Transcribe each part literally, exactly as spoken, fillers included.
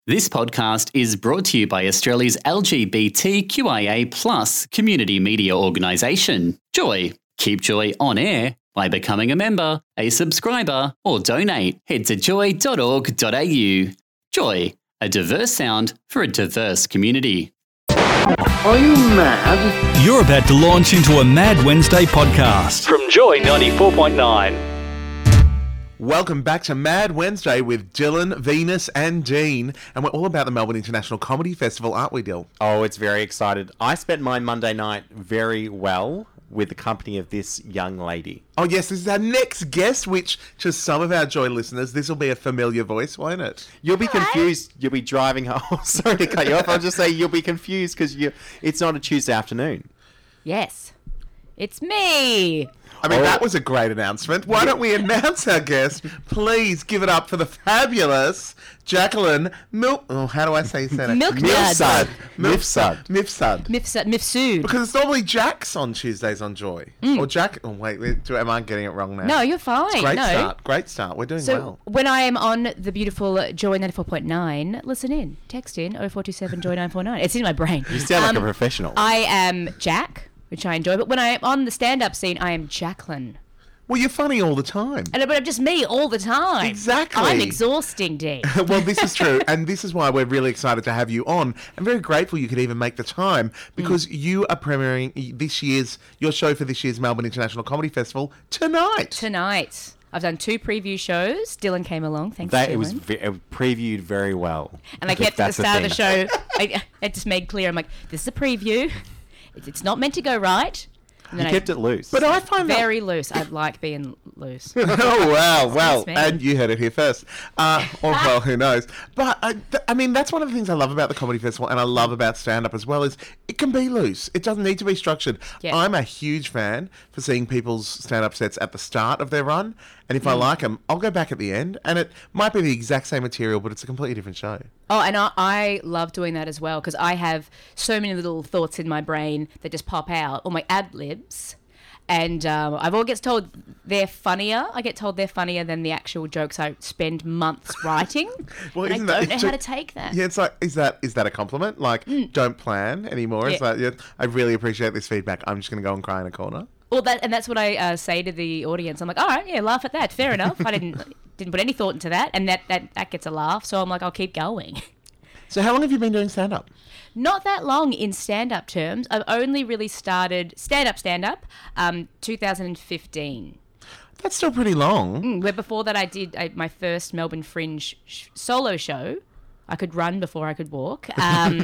This podcast is brought to you by Australia's L G B T Q I A plus community media organisation, Joy. Keep Joy on air by becoming a member, a subscriber, or donate. Head to joy dot org dot a u. Joy, a diverse sound for a diverse community. Are you mad? You're about to launch into a Mad Wednesday podcast from Joy ninety-four point nine. Welcome back to Mad Wednesday with Dylan, Venus and Dean. And we're all about the Melbourne International Comedy Festival, aren't we, Dill? Oh, it's very excited. I spent my Monday night very well with the company of this young lady. Oh, yes, this is our next guest, which to some of our Joy listeners, this will be a familiar voice, won't it? You'll be confused. You'll be driving home. Oh, sorry to cut you off. I'll just say you'll be confused because you. it's not a Tuesday afternoon. Yes. It's me. I mean, Oh. that was a great announcement. Why don't we announce our guest? Please give it up for the fabulous Jacqueline Mil... Oh, how do I say that? Milksud. Milksud. Milksud. Mifsud. Mifsud. Because it's normally Jack's on Tuesdays on Joy. Or Jack... Oh, wait, wait, do, am I getting it wrong now? No, you're fine. Great no. start. Great start. We're doing So well. when I am on the beautiful Joy ninety-four point nine, listen in. Text in oh four two seven Joy nine four nine. It's in my brain. You sound like Um, a professional. I am Jack, which I enjoy. But when I am on the stand-up scene, I am Jacqueline. Well, you're funny all the time. And but I'm just me all the time. Exactly. I'm exhausting, Dee. Well, this is true, and this is why we're really excited to have you on. I'm very grateful you could even make the time because Mm. you are premiering this year's your show for this year's Melbourne International Comedy Festival tonight. Tonight. I've done two preview shows. Dylan came along. Thanks, that Dylan. it was ve- it previewed very well. And I kept at the start of the show, I, I just made clear, I'm like, this is a preview. It's, it's not meant to go right. And You then kept it loose. But I find that very loose. I like being loose. oh wow, well, me. and you heard it here first, uh, or well, who knows? But I, th- I mean, that's one of the things I love about the comedy festival, and I love about stand-up as well. Is it can be loose. It doesn't need to be structured. Yeah. I'm a huge fan for seeing people's stand-up sets at the start of their run, and Mm. if I like them, I'll go back at the end, and it might be the exact same material, but it's a completely different show. Oh, and I, I love doing that as well because I have so many little thoughts in my brain that just pop out, or my ad-libs. And um, I've all gets told they're funnier. I get told they're funnier than the actual jokes I spend months writing. Well, and I isn't don't that- know how to take that. Yeah, it's like, is that is that a compliment? Like, don't plan anymore. It's Mm. Yeah. like, yeah, I really appreciate this feedback. I'm just going to go and cry in a corner. Well, that and that's what I uh, say to the audience. I'm like, all right, yeah, laugh at that. Fair enough. I didn't didn't put any thought into that, and that, that, that gets a laugh. So I'm like, I'll keep going. So, how long have you been doing stand-up? Not that long in stand-up terms. I've only really started stand-up, stand-up, um, two thousand fifteen. That's still pretty long. Mm, Where before that I did uh, my first Melbourne Fringe sh- solo show. I could run before I could walk. Um,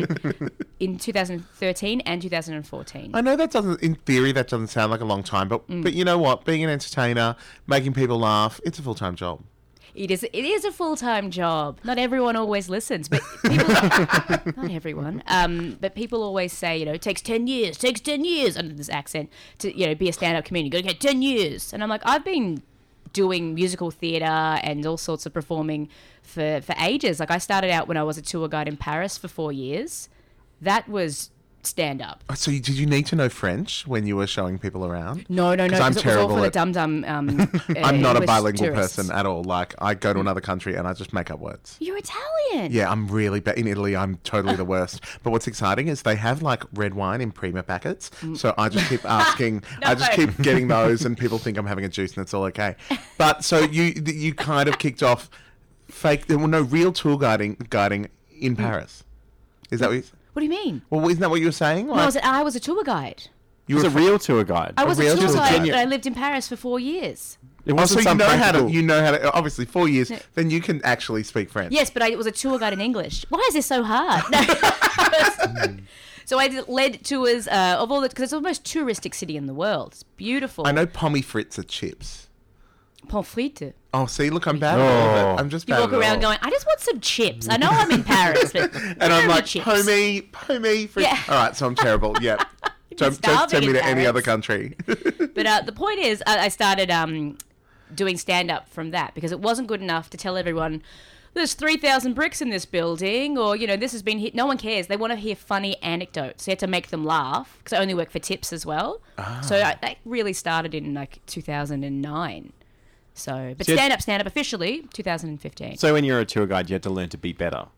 in two thousand thirteen and two thousand fourteen. I know that doesn't, in theory, that doesn't sound like a long time, but but you know what? Being an entertainer, making people laugh, it's a full-time job. It is. It is a full time job. Not everyone always listens, but people, not everyone. Um, but people always say, you know, it takes ten years. Takes ten years under this accent to, you know, be a stand up comedian. You got to get ten years. And I'm like, I've been doing musical theatre and all sorts of performing for for ages. Like I started out when I was a tour guide in Paris for four years. That was stand up. Oh, so you, did you need to know French when you were showing people around? No, no, no. 'Cause I'm Because it was all terrible for the at- dum dum. Um, uh, I'm not a English bilingual tourists. person at all. Like, I go to another country and I just make up words. You're Italian. Yeah, I'm really bad. In Italy, I'm totally the worst. But what's exciting is they have, like, red wine in Prima packets. So I just keep asking, I just No. keep getting those, and people think I'm having a juice and it's all okay. But so you you kind of kicked off fake, well, no, real tour guiding guiding in Paris. Is that what you What do you mean? Well, isn't that what you were saying? No, I was, a, I was a tour guide. you was a real tour guide. I was a, real tour tour guide, guide. but I lived in Paris for four years. It Oh, wasn't so you some know how practical- to, you know how to, obviously, four years, then you can actually speak French. Yes, but I was a tour guide in English. Why is this so hard? No. So I did, led tours uh, of all the, because it's the most touristic city in the world. It's beautiful. I know pommes frites are chips. Pommes frites. Oh, see, look, I'm bad at all of it. I'm just You bad walk at it around all. going, I just want some chips. I know I'm in Paris, but And I'm like, chips. pommes, pommes frites. Yeah. All right, so I'm terrible. Yep. Don't, don't starving send me in to any Paris. other country. But uh, the point is, I, I started um, doing stand-up from that because it wasn't good enough to tell everyone, there's three thousand bricks in this building, or, you know, this has been hit. No one cares. They want to hear funny anecdotes. So you have to make them laugh, because I only work for tips as well. Ah. So I, that really started in, like, two thousand nine. So, but So you- stand-up, stand-up officially, two thousand fifteen. So when you're a tour guide, you had to learn to be better.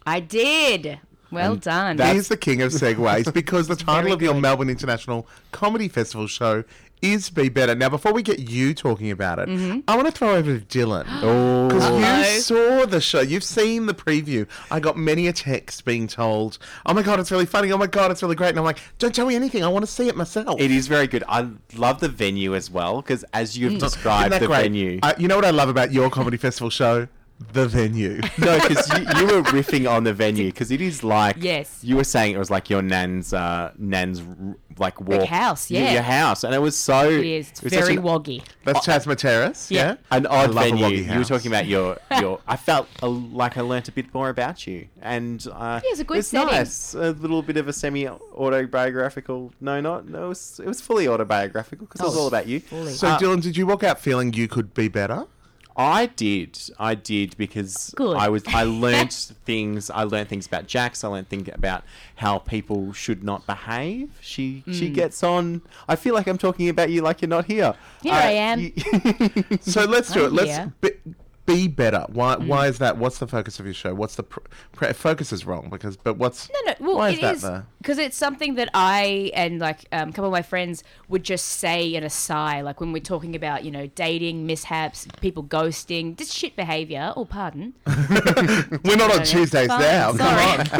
I did. Well And done. that's- He's the king of segues because the title very of your good. Melbourne International Comedy Festival show is Be Better. Now, before we get you talking about it, Mm-hmm. I want to throw over to Dylan. Oh. Because Uh-oh. you saw the show. You've seen the preview. I got many a text being told, oh my God, it's really funny. Oh my God, it's really great. And I'm like, don't tell me anything. I want to see it myself. It is very good. I love the venue as well because as you've Mm. described Isn't that the great? venue. Uh, you know what I love about your comedy festival show? The venue. No, because you, you were riffing on the venue because it is like Yes. you were saying it was like your nan's uh, nan's r- like walk house, y- yeah. your house, and it was so it is. It's it was such very an, woggy. That's Tasma Terrace. Yeah. Yeah. an I odd love a venue. woggy You were house. talking about your your. I felt a, like I learnt a bit more about you, and uh, Yeah, it's a good it's setting. nice. A little bit of a semi autobiographical. No, not no. It was, it was fully autobiographical because it was Oh, all about you. fully. So, Uh, Dylan, did you walk out feeling you could be better? I did. I did because Good. I was. I learnt things. I learned things about Jax. I learned things about how people should not behave. She Mm. she gets on. I feel like I'm talking about you like you're not here. Here I am. you- So let's do I'm it. Let's here. be, be better. Why? Why is that? What's the focus of your show? What's the pr- pr- focus is wrong because? But what's No, no. Well, why it is that is the? because it's something that I and like um, a couple of my friends would just say in a sigh, like when we're talking about you know dating mishaps, people ghosting, just shit behaviour. Oh, pardon. We're not on no, Tuesdays fine, now. sorry. Come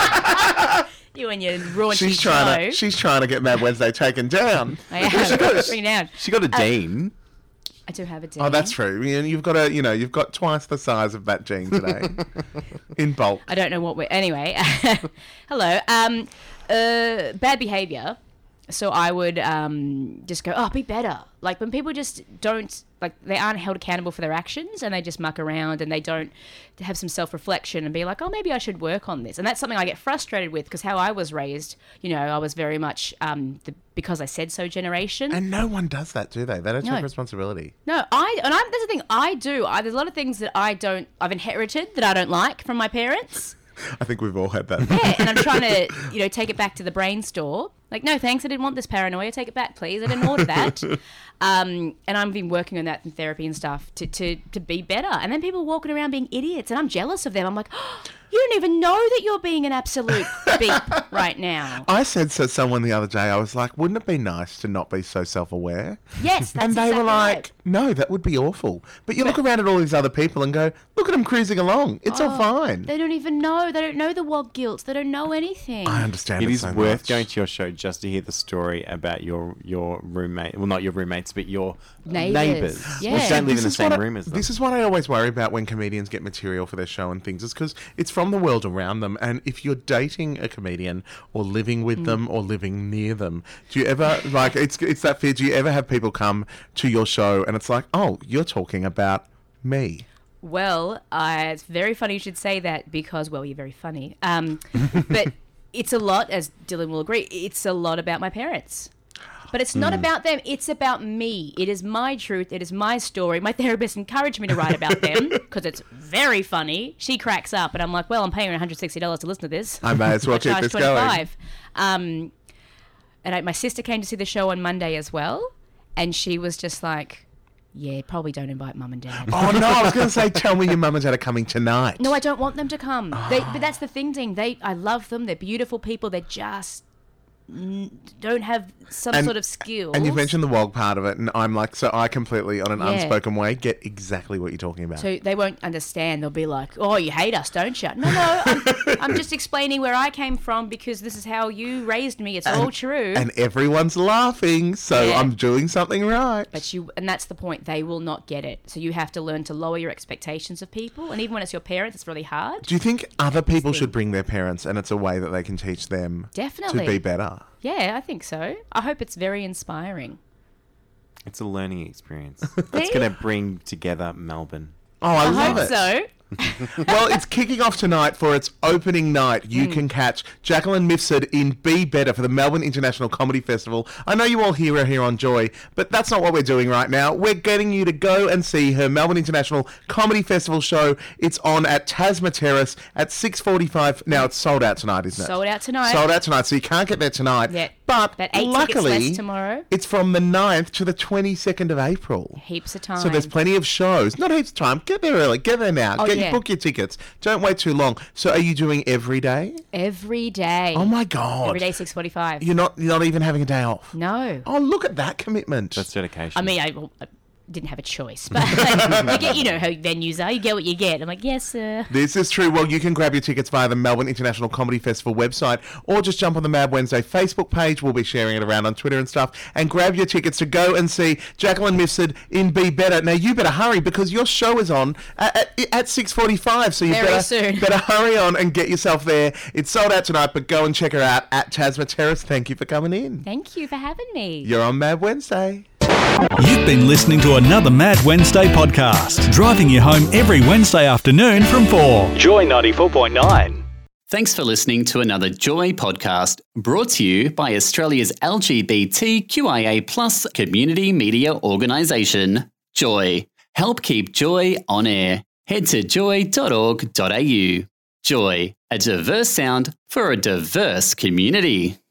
on. You and your raunchy She's trying show. to. She's trying to get Mad Wednesday taken down. I am. Bring it down. she got a dean. I do have a dean. Oh, that's true. You- You've got a. You know, you've got twice the size of that gene today, in bulk. I don't know what we're. Anyway, hello. Um, uh, bad behavior. So I would um, just go, oh, be better. Like when people just don't, like they aren't held accountable for their actions and they just muck around and they don't have some self-reflection and be like, oh, maybe I should work on this. And that's something I get frustrated with because how I was raised, you know, I was very much um, the because I said so generation. And no one does that, do they? They don't No. take responsibility. No, I and I'm. That's the thing. I do. I, there's a lot of things that I don't. I've inherited that I don't like from my parents. I think we've all had that. Yeah, and I'm trying to, you know, take it back to the brain store. Like, no, thanks, I didn't want this paranoia. Take it back, please. I didn't order that. Um, and I've been working on that in therapy and stuff to, to, to be better. And then people walking around being idiots, and I'm jealous of them. I'm like, oh, you don't even know that you're being an absolute beep right now. I said to someone the other day, I was like, wouldn't it be nice to not be so self-aware? Yes, that's And they exactly were like, right. no, that would be awful. But you look around at all these other people and go, look at them cruising along. It's all fine. They don't even know. They don't know the wog guilt. They don't know anything. I understand It it is so worth much. going to your show just to hear the story about your your roommate. Well, not your roommates, but your Neighbours. neighbours. Yeah. Which don't live in This the is same what I- room as them. This is what I always worry about when comedians get material for their show and things, is because it's from the world around them. And if you're dating a comedian or living with Mm. them or living near them, do you ever, like, it's it's that fear, do you ever have people come to your show and it's like, oh, you're talking about me? Well, uh, it's very funny you should say that because, well, you're very funny. Um, but it's a lot, as Dylan will agree, it's a lot about my parents. But it's not about them. It's about me. It is my truth. It is my story. My therapist encouraged me to write about them because it's very funny. She cracks up, and I'm like, well, I'm paying her one hundred sixty dollars to listen to this. I may as well I keep charge this going. twenty-five. Um, and I, my sister came to see the show on Monday as well, and she was just like, yeah, probably don't invite mum and dad. Oh, no, I was going to say, tell me your mum and dad are coming tonight. No, I don't want them to come. They, but that's the thing, Dean. They, I love them. They're beautiful people. They're just n- don't have some And- sort of skills. And you've mentioned the wog part of it, and I'm like, so I completely, on an Yeah. unspoken way, get exactly what you're talking about. So they won't understand. They'll be like, "Oh, you hate us, don't you?" No, no. I'm, I'm just explaining where I came from because this is how you raised me. It's all true. And everyone's laughing, so Yeah. I'm doing something right. But you, and that's the point. They will not get it. So you have to learn to lower your expectations of people. And even when it's your parents, it's really hard. Do you think other people should bring their parents, and it's a way that they can teach them Definitely. to be better? Yeah, I think so. I hope it's very inspiring. It's a learning experience. It's going to bring together Melbourne. Oh, I, I love hope it. so. Well, it's kicking off tonight for its opening night. You can catch Jacqueline Mifsud in Be Better for the Melbourne International Comedy Festival. I know you all hear her here on Joy, but that's not what we're doing right now. We're getting you to go and see her Melbourne International Comedy Festival show. It's on at Tasma Terrace at six forty-five. Now, it's sold out tonight, isn't it? Sold out tonight. Sold out tonight, so you can't get there tonight. Yeah. But About eight tickets luckily, less tomorrow. it's from the ninth to the twenty-second of April. Heaps of time. So there's plenty of shows. Not heaps of time. Get there early. Get there now. Oh, get get Yeah. book your tickets. Don't wait too long. So, are you doing every day? Every day. Oh my god! Every day, six forty-five. You're not you're not even having a day off. No. Oh, look at that commitment. That's dedication. I mean, I, well, I didn't have a choice, but you get, you know how venues are. You get what you get. I'm like, yes, sir. This is true. Well, you can grab your tickets via the Melbourne International Comedy Festival website or just jump on the Mad Wednesday Facebook page. We'll be sharing it around on Twitter and stuff. And grab your tickets to go and see Jacqueline Mifsud in Be Better. Now, you better hurry because your show is on at, at, at six forty-five. So you Very better, soon. better hurry on and get yourself there. It's sold out tonight, but go and check her out at Tasma Terrace. Thank you for coming in. Thank you for having me. You're on Mad Wednesday. You've been listening to another Mad Wednesday podcast, driving you home every Wednesday afternoon from four. Joy ninety-four point nine. Thanks for listening to another Joy podcast brought to you by Australia's L G B T Q I A plus community media organisation, Joy. Help keep Joy on air. Head to joy dot org dot a u. Joy, a diverse sound for a diverse community.